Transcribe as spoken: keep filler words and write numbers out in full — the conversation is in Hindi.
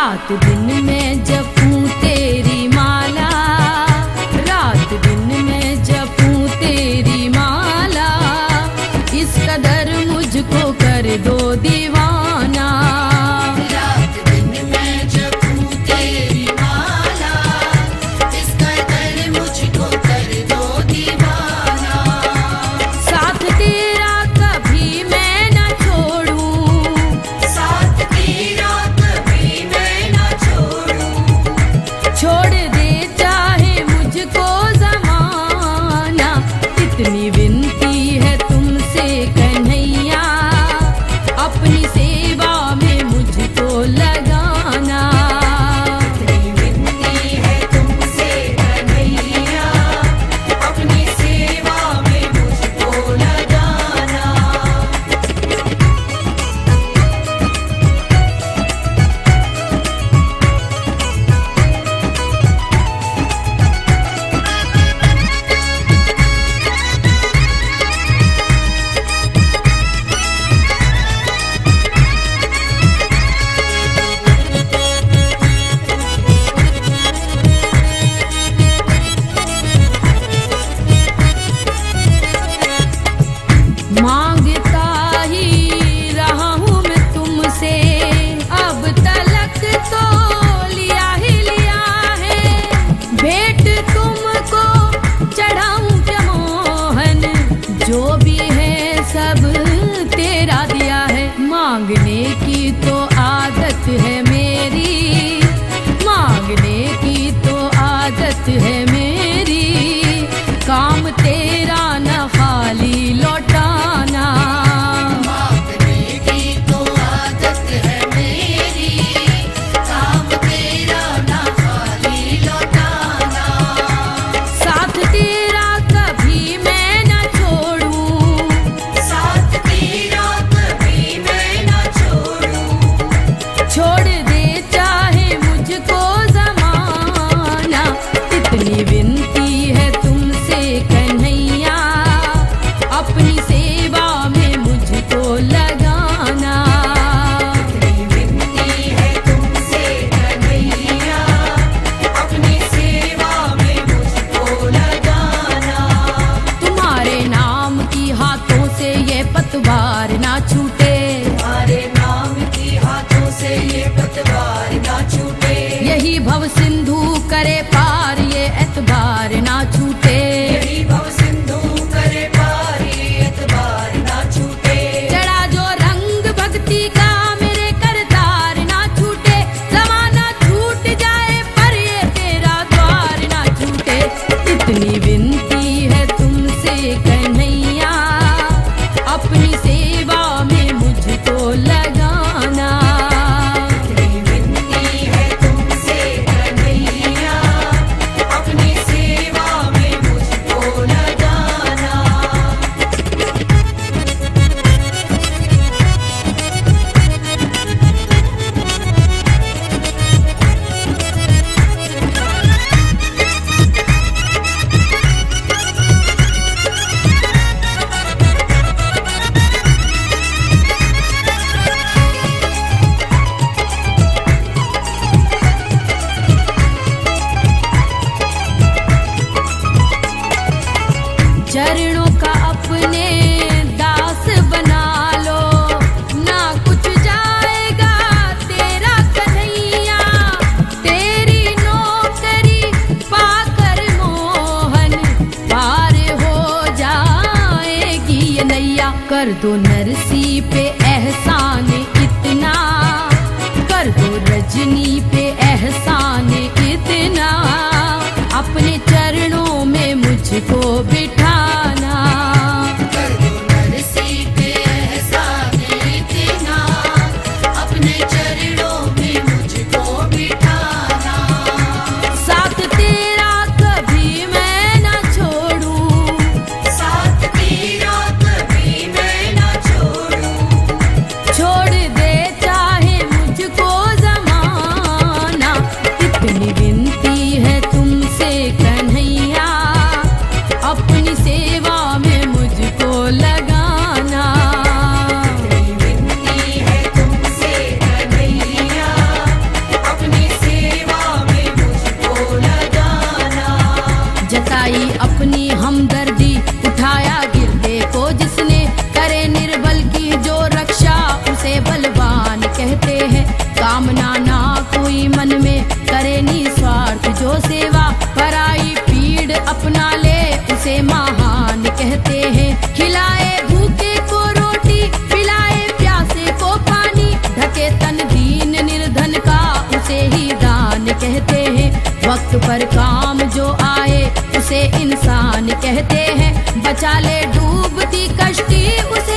रात दिन में जपूं तेरी माला, रात दिन में जपूं तेरी माला, इस कदर मुझको कर दो दीवाना। रात दिन में जपूं तेरी माला, इस कदर मुझको कर दो दीवाना। साथ तेरा कभी मैं न छोड़ूं, साथ तेरा कभी मैं न छोड़ूं। छोड़ दे चाहे मुझको ज़माना, इतनी विनती है तुमसे कन्हैया, अपनी सेवा में मुझको लगाना। इतनी विनती है तुमसे कन्हैया, अपनी सेवा में मुझको लगाना। मांगता ही रहा हूँ मैं तुमसे, अब तलक तो लिया ही लिया है। भेंट तुमको चढ़ाऊं क्या मोहन, जो भी है सब तेरा दिया है। मांगने की तो आदत है मेरी, मांगने की तो आदत है मेरी, काम तेरा न खाली लौटाना। मांगने की तो आदत है मेरी, काम तेरा ना खाली लौटाना। साथ तेरा कभी मैं न छोड़ूं, साथ तेरा कभी मैं न छोड़ूं। छोड़ दे चाहे मुझको ज़माना, इतनी विनती है तुमसे कन्हैया, अपनी सेवा में मुझको लगाना। इतनी विनती है तुमसे कन्हैया, अपनी सेवा में मुझको लगाना। तुम्हारे नाम की हाथों से ये पतवार ना छूटे, तुम्हारे नाम की हाथों से ये पतवार ना छूटे। यही भव सिंधु करे पार ये एतबार ना छूटे। यही भव सिंधु करे पार ये एतबार ना छूटे। चढ़ा जो रंग भक्ति का मेरे करतार ना छूटे, जमाना छूट जाए पर ये तेरा द्वार ना छूटे। इतनी विनती है तुमसे कन्हैया, अपनी सेवा में मुझको लगाना। इतनी विनती है तुमसे कन्हैया, अपनी सेवा में मुझको लगाना। चरणों का अपने दास बना लो, ना कुछ जाएगा तेरा कन्हैया। तेरी नौकरी पाकर मोहन पार हो जाएगी ये नैया। कर दो नरसी पे एहसान इतना, कर दो रजनी पे एहसान इतना, अपने चरणों में मुझको बिठाना। कर दो नरसी पे एहसान इतना, अपने चरणों में मुझको बिठाना। साथ तेरा कभी मैं न छोड़ूं, साथ तेरा कभी मैं न छोड़ूं। छोड़ दे चाहे मुझको ज़माना, इतनी विनती है तुमसे कन्हैया, अपनी करे निस्वार्थ जो सेवा, पराई पीड़ अपना ले उसे महान कहते हैं। खिलाए भूखे को रोटी, पिलाए प्यासे को पानी, ढके तन दीन निर्धन का उसे ही दान कहते हैं। वक्त पर काम जो आए उसे इंसान कहते हैं, बचा ले डूबती कश्ती उसे